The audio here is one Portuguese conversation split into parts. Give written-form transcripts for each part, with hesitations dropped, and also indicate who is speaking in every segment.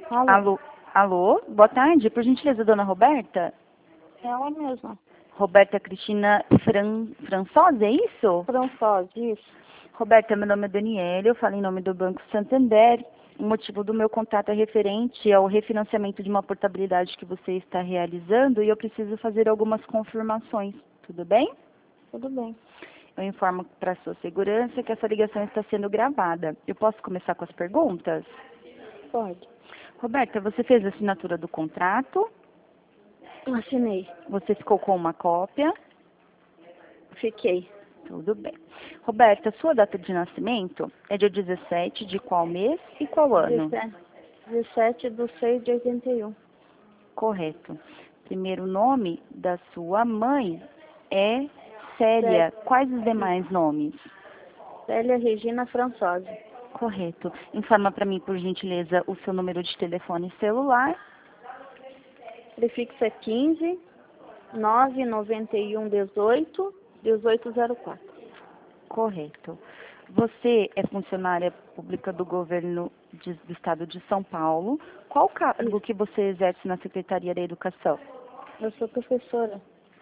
Speaker 1: Alô?
Speaker 2: Alô, alô, boa tarde, por gentileza, dona Roberta?
Speaker 1: É ela mesma.
Speaker 2: Roberta Cristina Françosa, é isso?
Speaker 1: Françosa, isso.
Speaker 2: Roberta, meu nome é Daniela, eu falo em nome do Banco Santander. O motivo do meu contato é referente ao refinanciamento de uma portabilidade que você está realizando e eu preciso fazer algumas confirmações, tudo bem?
Speaker 1: Tudo bem.
Speaker 2: Eu informo para sua segurança que essa ligação está sendo gravada. Eu posso começar com as perguntas?
Speaker 1: Pode.
Speaker 2: Roberta, você fez a assinatura do contrato?
Speaker 1: Assinei.
Speaker 2: Você ficou com uma cópia?
Speaker 1: Fiquei.
Speaker 2: Tudo bem. Roberta, sua data de nascimento é dia 17 de qual mês e qual ano?
Speaker 1: 17/6/81.
Speaker 2: Correto. Primeiro nome da sua mãe é Célia. Quais os demais nomes?
Speaker 1: Célia Regina Françosa.
Speaker 2: Correto. Informa para mim, por gentileza, o seu número de telefone celular.
Speaker 1: Prefixo é 15 991 18 1804.
Speaker 2: Correto. Você é funcionária pública do governo do estado de São Paulo. Qual cargo que você exerce na Secretaria da Educação?
Speaker 1: Eu sou professora.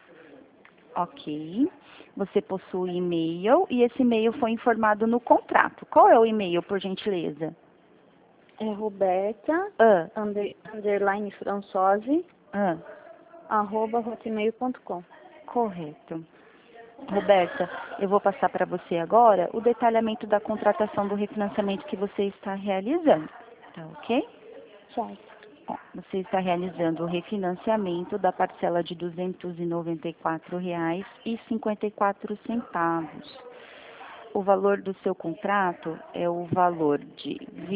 Speaker 2: Ok. Você possui e-mail e esse e-mail foi informado no contrato. Qual é o e-mail, por gentileza?
Speaker 1: É Roberta,
Speaker 2: Ah,
Speaker 1: underline Françoise,
Speaker 2: ah,
Speaker 1: @hotmail.com.
Speaker 2: correto. Roberta, eu vou passar para você agora o detalhamento da contratação do refinanciamento que você está realizando. Tá ok?
Speaker 1: Certo.
Speaker 2: Bom, você está realizando o refinanciamento da parcela de R$ 294,54. O valor do seu contrato é o valor de R$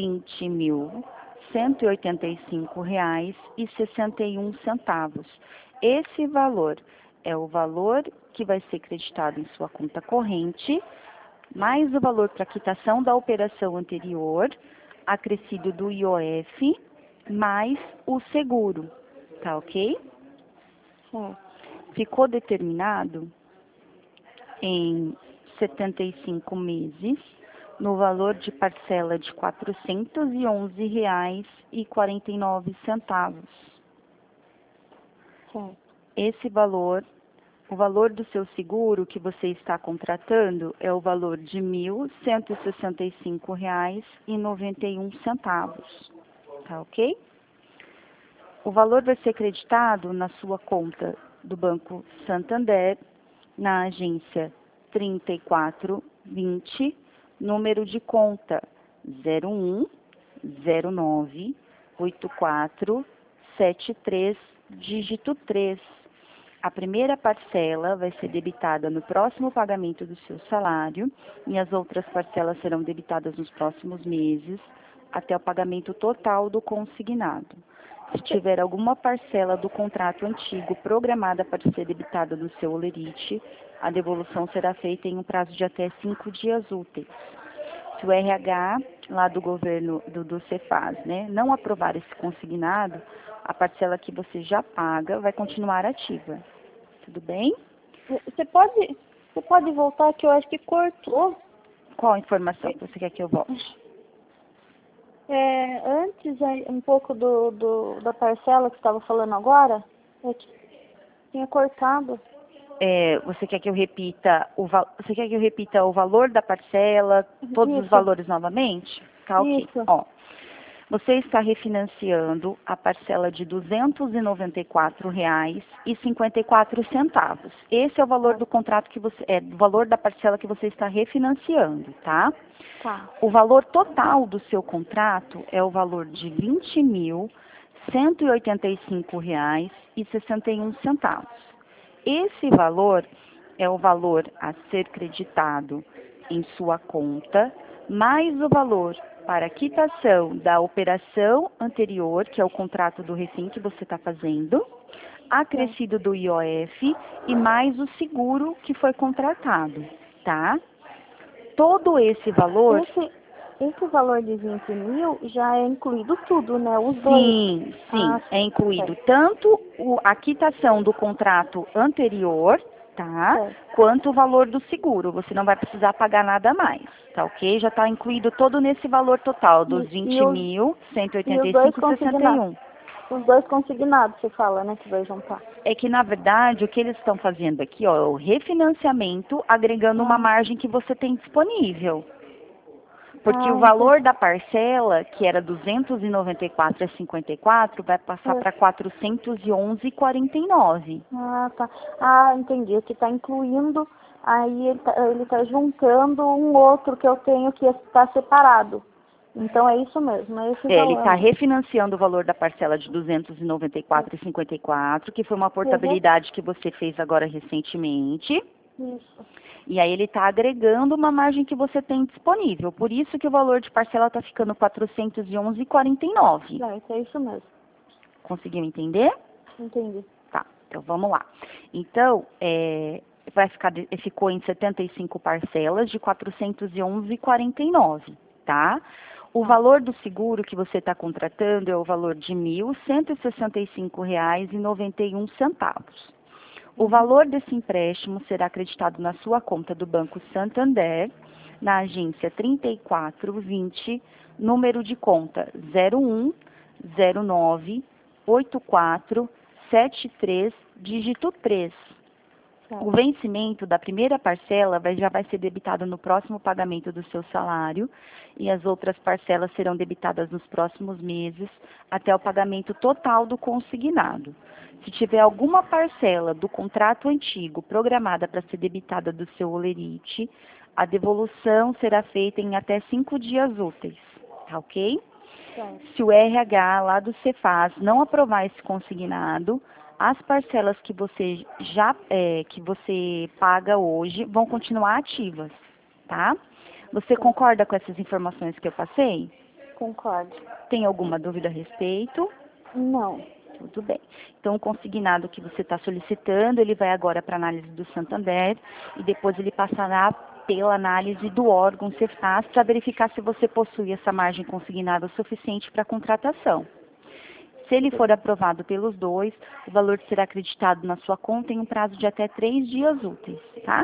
Speaker 2: 20.185,61. Esse valor é o valor que vai ser creditado em sua conta corrente, mais o valor para quitação da operação anterior, acrescido do IOF, mais o seguro. Tá ok?
Speaker 1: Certo.
Speaker 2: Ficou determinado em 75 meses, no valor de parcela de R$ 411,49.
Speaker 1: Certo.
Speaker 2: Esse valor, o valor do seu seguro que você está contratando é o valor de R$ 1.165,91. Tá ok? O valor vai ser creditado na sua conta do Banco Santander, na agência 3420, número de conta 01098473, dígito 3. A primeira parcela vai ser debitada no próximo pagamento do seu salário e as outras parcelas serão debitadas nos próximos meses, até o pagamento total do consignado. Se tiver alguma parcela do contrato antigo programada para ser debitada no seu holerite, a devolução será feita em um prazo de até 5 dias úteis. Se o RH lá do governo do Cefaz, né, não aprovar esse consignado, a parcela que você já paga vai continuar ativa. Tudo bem?
Speaker 1: Você pode voltar que eu acho que cortou.
Speaker 2: Qual a informação que você quer que eu volte?
Speaker 1: Antes, um pouco da parcela que você estava falando agora, eu tinha cortado.
Speaker 2: Você quer que eu repita você quer que eu repita o valor da parcela, todos os
Speaker 1: Isso.
Speaker 2: valores novamente? Tá ok.
Speaker 1: Isso.
Speaker 2: Ó, você está refinanciando a parcela de R$ 294,54. Esse é o valor do contrato que você, o valor da parcela que você está refinanciando, tá?
Speaker 1: Tá.
Speaker 2: O valor total do seu contrato é o valor de R$ 20.185,61. Esse valor é o valor a ser creditado em sua conta, mais o valor para a quitação da operação anterior, que é o contrato do refim que você está fazendo, acrescido do IOF e mais o seguro que foi contratado, tá? Todo esse valor...
Speaker 1: Esse valor de 20 mil já é incluído tudo, né? Os dois.
Speaker 2: Sim, é incluído tanto a quitação do contrato anterior, tá?
Speaker 1: Certo.
Speaker 2: Quanto o valor do seguro. Você não vai precisar pagar nada mais, tá ok? Já está incluído todo nesse valor total dos
Speaker 1: E os
Speaker 2: 20.185,61.
Speaker 1: Os dois consignados, você fala, né, que vai juntar.
Speaker 2: É que, na verdade, o que eles estão fazendo aqui, ó, é o refinanciamento agregando uma margem que você tem disponível. Porque o valor da parcela, que era 294,54, vai passar para 411,49.
Speaker 1: Ah, tá. Ah, entendi. O que está incluindo, aí ele tá juntando um outro que eu tenho que está separado. Então é isso mesmo, é esse valor.
Speaker 2: Ele está refinanciando o valor da parcela de 294,54, que foi uma portabilidade que você fez agora recentemente.
Speaker 1: Isso.
Speaker 2: E aí ele está agregando uma margem que você tem disponível. Por isso que o valor de parcela está ficando 411,49.
Speaker 1: É isso mesmo.
Speaker 2: Conseguiu entender?
Speaker 1: Entendi.
Speaker 2: Tá, então vamos lá. Então, ficou em 75 parcelas de 411,49, tá? O valor do seguro que você está contratando é o valor de R$ 1.165,91. O valor desse empréstimo será acreditado na sua conta do Banco Santander, na agência 3420, número de conta 01098473, dígito 3. O vencimento da primeira parcela já vai ser debitado no próximo pagamento do seu salário e as outras parcelas serão debitadas nos próximos meses até o pagamento total do consignado. Se tiver alguma parcela do contrato antigo programada para ser debitada do seu holerite, a devolução será feita em até 5 dias úteis, tá ok? Se o RH lá do Cefaz não aprovar esse consignado, as parcelas que você que você paga hoje vão continuar ativas, tá? Você concorda com essas informações que eu passei?
Speaker 1: Concordo.
Speaker 2: Tem alguma dúvida a respeito?
Speaker 1: Não.
Speaker 2: Tudo bem. Então, o consignado que você está solicitando, ele vai agora para a análise do Santander e depois ele passará pela análise do órgão Cefaz para verificar se você possui essa margem consignada suficiente para a contratação. Se ele for aprovado pelos dois, o valor será acreditado na sua conta em um prazo de até 3 dias úteis, tá?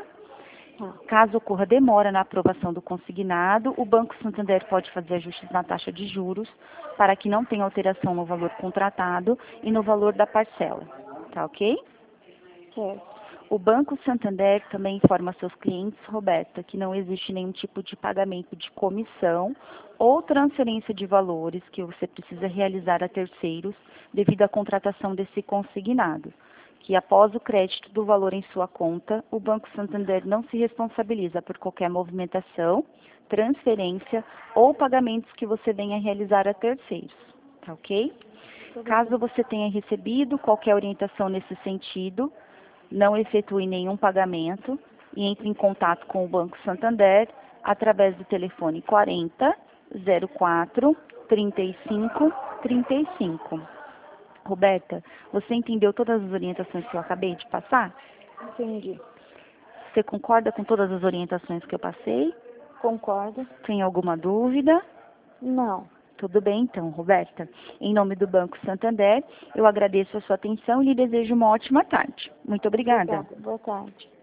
Speaker 2: Caso ocorra demora na aprovação do consignado, o Banco Santander pode fazer ajustes na taxa de juros para que não tenha alteração no valor contratado e no valor da parcela, tá ok?
Speaker 1: Certo.
Speaker 2: O Banco Santander também informa seus clientes, Roberta, que não existe nenhum tipo de pagamento de comissão ou transferência de valores que você precisa realizar a terceiros devido à contratação desse consignado. Que após o crédito do valor em sua conta, o Banco Santander não se responsabiliza por qualquer movimentação, transferência ou pagamentos que você venha realizar a terceiros, tá ok? Caso você tenha recebido qualquer orientação nesse sentido, não efetue nenhum pagamento e entre em contato com o Banco Santander através do telefone 40 04 35 35. Roberta, você entendeu todas as orientações que eu acabei de passar?
Speaker 1: Entendi.
Speaker 2: Você concorda com todas as orientações que eu passei?
Speaker 1: Concordo.
Speaker 2: Tem alguma dúvida?
Speaker 1: Não.
Speaker 2: Tudo bem, então, Roberta. Em nome do Banco Santander, eu agradeço a sua atenção e lhe desejo uma ótima tarde. Muito obrigada.
Speaker 1: Obrigada. Boa tarde.